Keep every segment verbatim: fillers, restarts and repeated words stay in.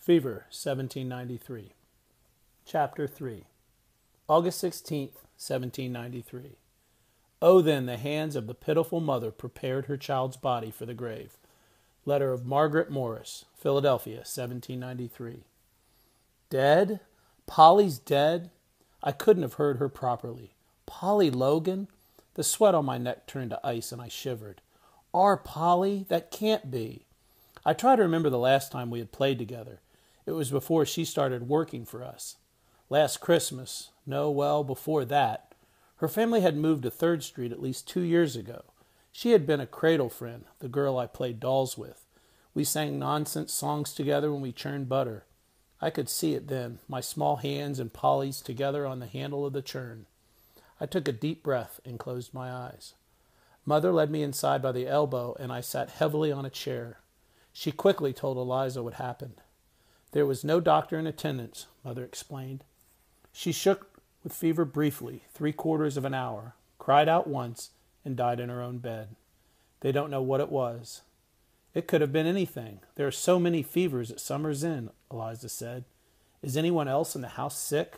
Fever, seventeen ninety-three. Chapter three. August sixteenth, seventeen ninety-three. Oh, then the hands of the pitiful mother prepared her child's body for the grave. Letter of Margaret Morris, Philadelphia, seventeen ninety-three. Dead? Polly's dead? I couldn't have heard her properly. Polly Logan? The sweat on my neck turned to ice and I shivered. Our Polly? That can't be. I tried to remember the last time we had played together. It was before she started working for us. Last Christmas, no, well, before that. Her family had moved to third Street at least two years ago. She had been a cradle friend, the girl I played dolls with. We sang nonsense songs together when we churned butter. I could see it then, my small hands and Polly's together on the handle of the churn. I took a deep breath and closed my eyes. Mother led me inside by the elbow, and I sat heavily on a chair. She quickly told Eliza what happened. There was no doctor in attendance, Mother explained. She shook with fever briefly, three quarters of an hour, cried out once, and died in her own bed. They don't know what it was. It could have been anything. There are so many fevers at Summer's Inn, Eliza said. Is anyone else in the house sick?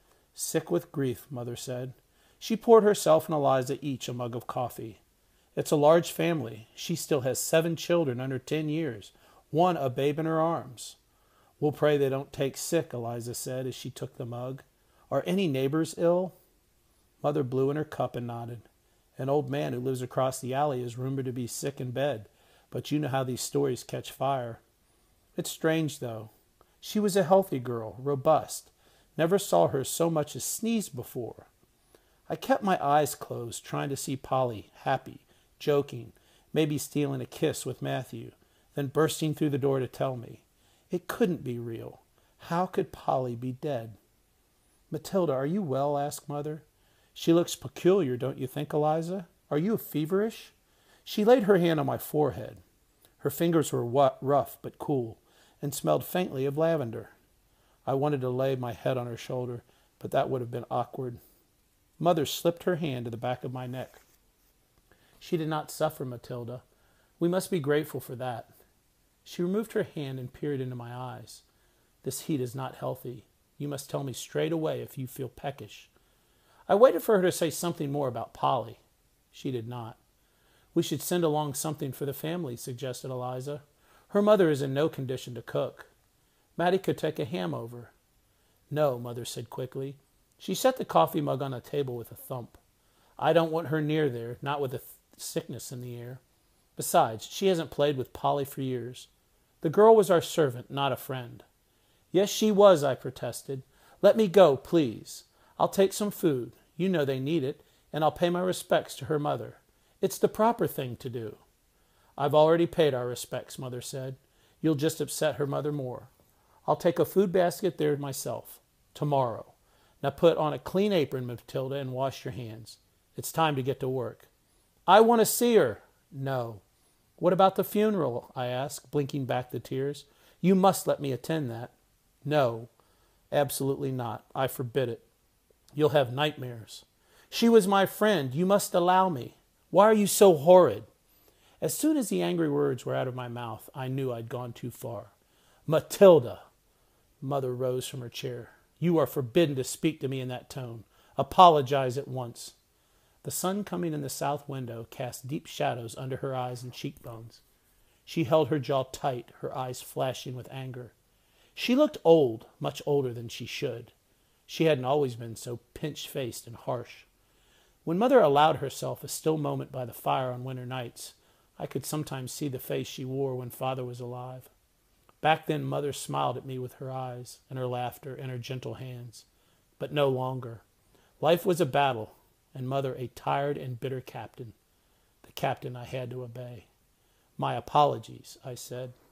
Sick with grief, Mother said. She poured herself and Eliza each a mug of coffee. It's a large family. She still has seven children under ten years, one a babe in her arms. We'll pray they don't take sick, Eliza said as she took the mug. Are any neighbors ill? Mother blew in her cup and nodded. An old man who lives across the alley is rumored to be sick in bed, but you know how these stories catch fire. It's strange, though. She was a healthy girl, robust. Never saw her so much as sneeze before. I kept my eyes closed, trying to see Polly, happy, joking, maybe stealing a kiss with Matthew, then bursting through the door to tell me. It couldn't be real. How could Polly be dead? Matilda, are you well? Asked Mother. She looks peculiar, don't you think, Eliza? Are you feverish? She laid her hand on my forehead. Her fingers were wet, rough but cool, and smelled faintly of lavender. I wanted to lay my head on her shoulder, but that would have been awkward. Mother slipped her hand to the back of my neck. She did not suffer, Matilda. We must be grateful for that. She removed her hand and peered into my eyes. This heat is not healthy. You must tell me straight away if you feel peckish. I waited for her to say something more about Polly. She did not. We should send along something for the family, suggested Eliza. Her mother is in no condition to cook. Mattie could take a ham over. No, Mother said quickly. She set the coffee mug on the table with a thump. I don't want her near there, not with the th- sickness in the air. Besides, she hasn't played with Polly for years. The girl was our servant, not a friend. Yes, she was, I protested. Let me go, please. I'll take some food. You know they need it, and I'll pay my respects to her mother. It's the proper thing to do. I've already paid our respects, Mother said. You'll just upset her mother more. I'll take a food basket there myself. Tomorrow. Now put on a clean apron, Matilda, and wash your hands. It's time to get to work. I want to see her. No. What about the funeral? I asked, blinking back the tears. You must let me attend that. No, absolutely not. I forbid it. You'll have nightmares. She was my friend. You must allow me. Why are you so horrid? As soon as the angry words were out of my mouth, I knew I'd gone too far. Matilda! Mother rose from her chair. You are forbidden to speak to me in that tone. Apologize at once. The sun coming in the south window cast deep shadows under her eyes and cheekbones. She held her jaw tight, her eyes flashing with anger. She looked old, much older than she should. She hadn't always been so pinch-faced and harsh. When Mother allowed herself a still moment by the fire on winter nights, I could sometimes see the face she wore when Father was alive. Back then Mother smiled at me with her eyes and her laughter and her gentle hands. But no longer. Life was a battle, and Mother a tired and bitter captain. The captain I had to obey. My apologies, I said.